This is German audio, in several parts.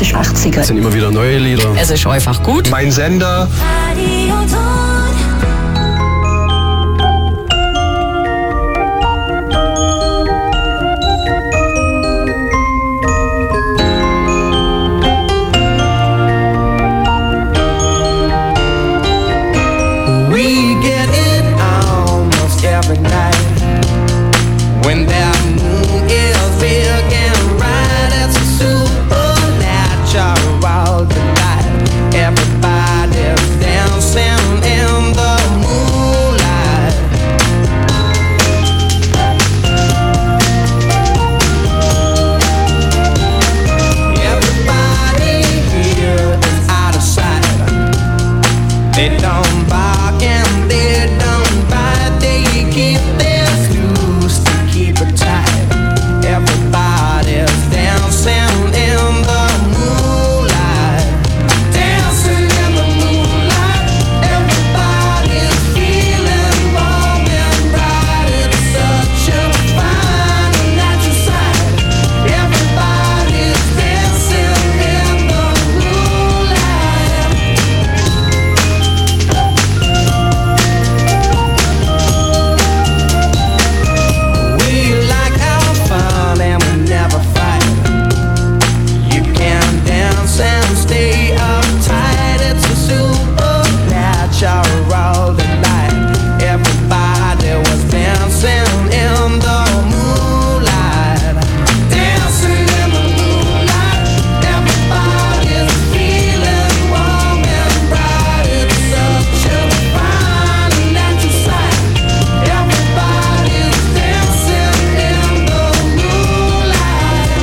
ist 80er. Es sind immer wieder neue Lieder. Es ist einfach gut. Mein Sender. We get it almost every night when that moon is big and bright. It's a supernatural delight. Everybody's dancing in the moonlight. Everybody here is out of sight. They don't bark and they don't bite. They keep their screws to keep it tight. Everybody's dancing in the moonlight. Dancing in the moonlight. Everybody's feeling warm and bright. It's such a fine and natural sight. Everybody's dancing in the moonlight. We like our fun and we never fight. You can dance and stay uptight. It's a supernatural delight. Everybody was dancing in the moonlight. Dancing in the moonlight. Everybody's feeling warm and bright. It's such a fine and natural sight. Everybody's dancing in the moonlight.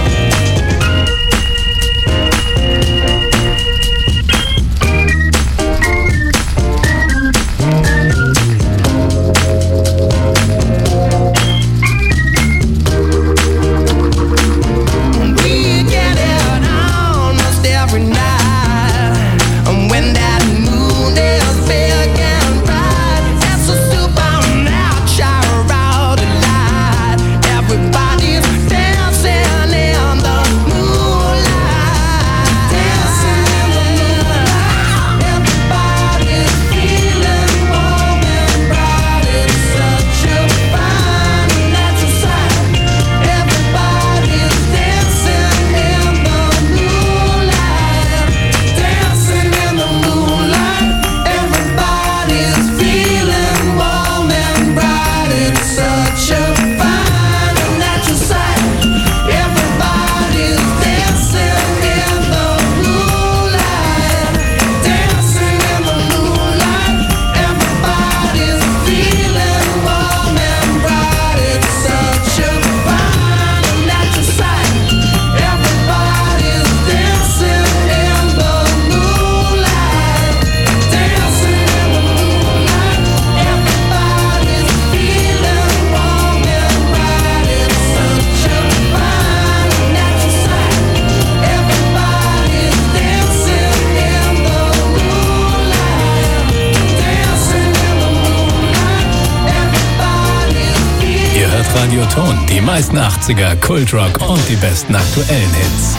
We get it almost every night. And when that moon is big and bright, it's a supernatural delight. Everybody's dancing in the moonlight. Dancing in the moonlight. Everybody's feeling warm and bright. It's such a fine and natural sight. Everybody's dancing in the moonlight. Dancing in the moonlight. Everybody's feeling warm and bright. It's such a fine and natural sight. Everybody's dancing in the moonlight. Dancing in the moonlight. Everybody's feeling warm and bright. It's such a fine and natural sight. Everybody's dancing in the moonlight. Dancing in the moonlight. Everybody's feeling warm and bright. It's such a fine and natural sight. Everybody's dancing in the moonlight. Dancing in the moonlight. Everybody's feeling. Ihr hört Radio Ton, die meisten 80er, Kultrock und die besten aktuellen Hits.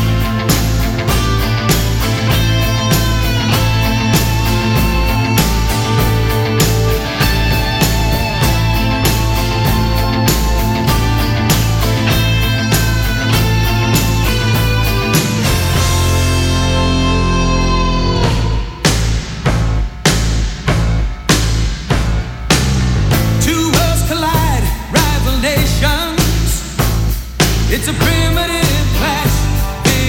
Two worlds collide, rival nations. It's a primitive clash.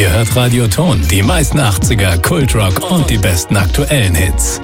Ihr hört Radio Ton, die meisten 80er, Kultrock und die besten aktuellen Hits.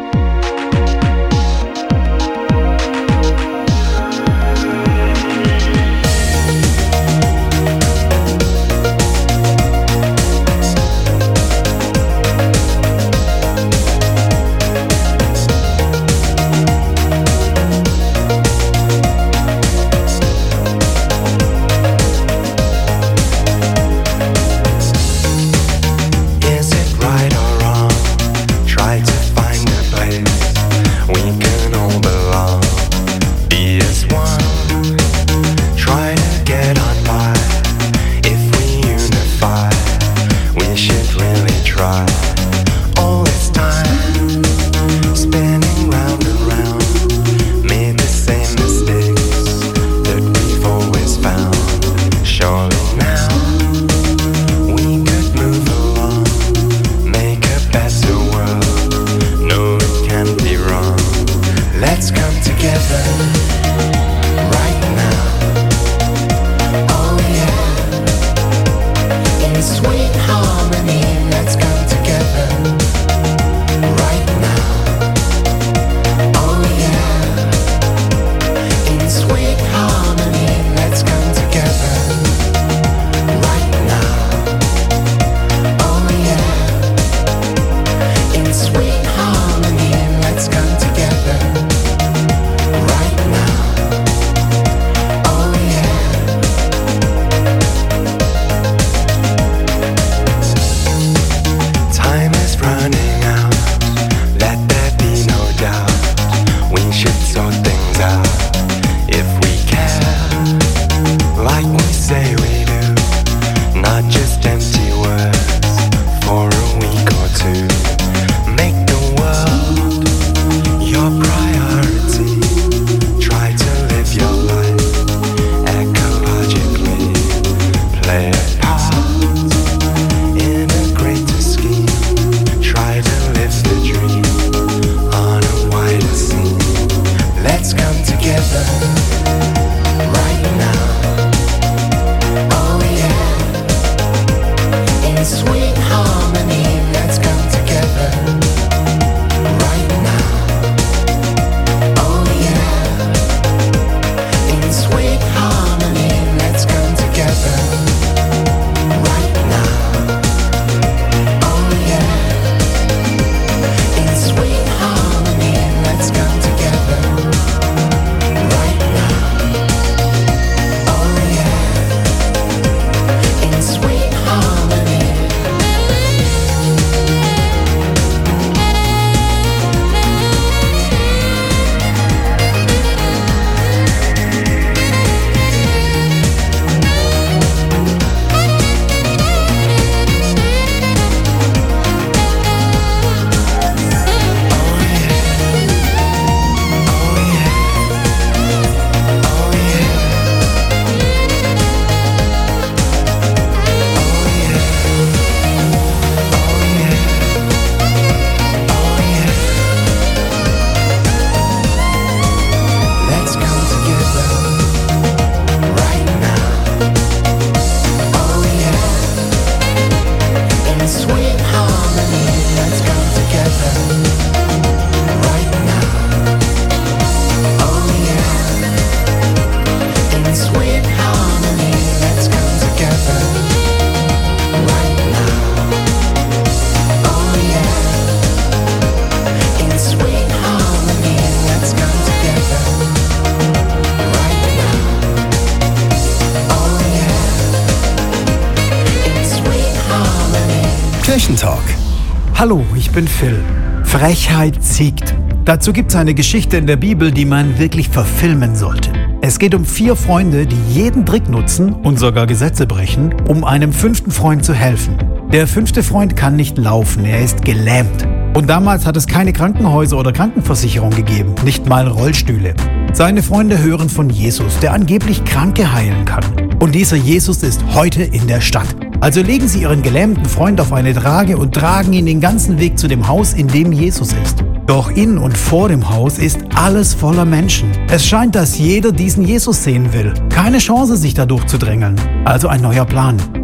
Kirchentalk. Hallo, ich bin Phil. Frechheit siegt. Dazu gibt es eine Geschichte in der Bibel, die man wirklich verfilmen sollte. Es geht um 4 Freunde, die jeden Trick nutzen und sogar Gesetze brechen, um einem 5. Freund zu helfen. Der 5. Freund kann nicht laufen, er ist gelähmt. Und damals hat es keine Krankenhäuser oder Krankenversicherung gegeben, nicht mal Rollstühle. Seine Freunde hören von Jesus, der angeblich Kranke heilen kann. Und dieser Jesus ist heute in der Stadt. Also legen sie ihren gelähmten Freund auf eine Trage und tragen ihn den ganzen Weg zu dem Haus, in dem Jesus ist. Doch in und vor dem Haus ist alles voller Menschen. Es scheint, dass jeder diesen Jesus sehen will. Keine Chance, sich da durchzudrängeln. Also ein neuer Plan.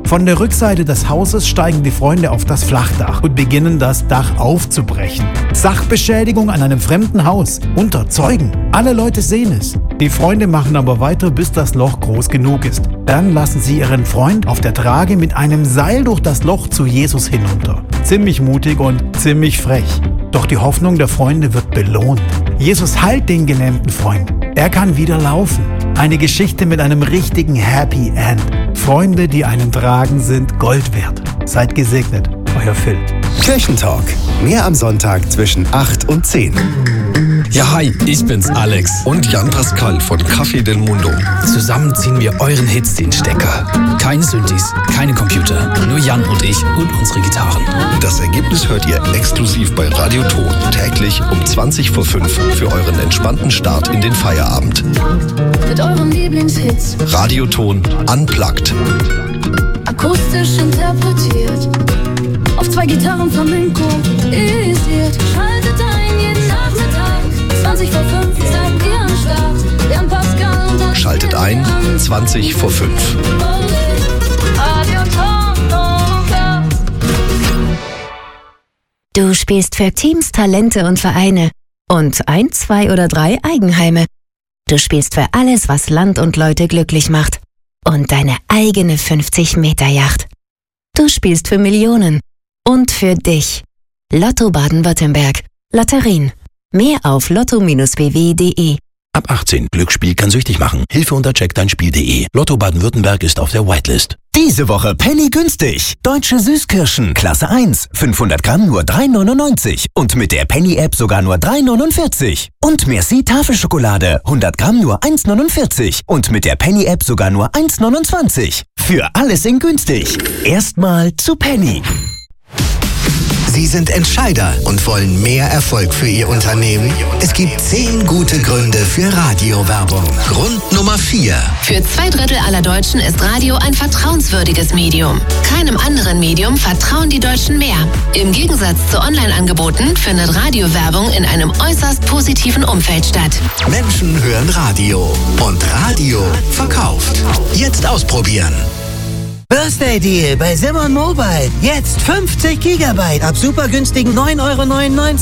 Von der Rückseite des Hauses steigen die Freunde auf das Flachdach und beginnen das Dach aufzubrechen. Sachbeschädigung an einem fremden Haus, unter Zeugen. Alle Leute sehen es. Die Freunde machen aber weiter, bis das Loch groß genug ist. Dann lassen sie ihren Freund auf der Trage mit einem Seil durch das Loch zu Jesus hinunter. Ziemlich mutig und ziemlich frech. Doch die Hoffnung der Freunde wird belohnt. Jesus heilt den gelähmten Freund. Er kann wieder laufen. Eine Geschichte mit einem richtigen Happy End. Freunde, die einen tragen, sind Gold wert. Seid gesegnet, euer Phil. Kirchentalk. Mehr am Sonntag zwischen 8 und 10. Ja, hi, ich bin's, Alex. Und Jan Pascal von Café del Mundo. Zusammen ziehen wir euren Hits den Stecker. Keine Synthes, keine Computer, nur Jan und ich und unsere Gitarren. Das Ergebnis hört ihr exklusiv bei Radio Ton. Täglich um 20 vor 5 für euren entspannten Start in den Feierabend. Mit euren Lieblingshits. Radio Ton Unplugged. Akustisch interpretiert. Auf 2 Gitarren flamenco-isiert. Schaltet ein jeden Nachmittag. 20 vor 5 seid ihr am Start. Jan Pascal und das Schaltet ein, 20 vor 5. Radio Ton. Du spielst für Teams, Talente und Vereine und 1, 2 oder 3 Eigenheime. Du spielst für alles, was Land und Leute glücklich macht und deine eigene 50-Meter-Yacht. Du spielst für Millionen und für dich. Lotto Baden-Württemberg. Lotterien. Mehr auf lotto-bw.de. Ab 18. Glücksspiel kann süchtig machen. Hilfe unter checkdeinspiel.de. Lotto Baden-Württemberg ist auf der Whitelist. Diese Woche Penny günstig. Deutsche Süßkirschen, Klasse 1. 500 Gramm nur 3,99. Und mit der Penny-App sogar nur 3,49. Und Merci Tafelschokolade, 100 Gramm nur 1,49. Und mit der Penny-App sogar nur 1,29. Für alles in günstig. Erstmal zu Penny. Sie sind Entscheider und wollen mehr Erfolg für Ihr Unternehmen? Es gibt 10 gute Gründe für Radiowerbung. Grund Nummer 4. Für 2/3 aller Deutschen ist Radio ein vertrauenswürdiges Medium. Keinem anderen Medium vertrauen die Deutschen mehr. Im Gegensatz zu Online-Angeboten findet Radiowerbung in einem äußerst positiven Umfeld statt. Menschen hören Radio und Radio verkauft. Jetzt ausprobieren. Birthday Deal bei Simon Mobile. Jetzt 50 GB ab super günstigen 9,99 €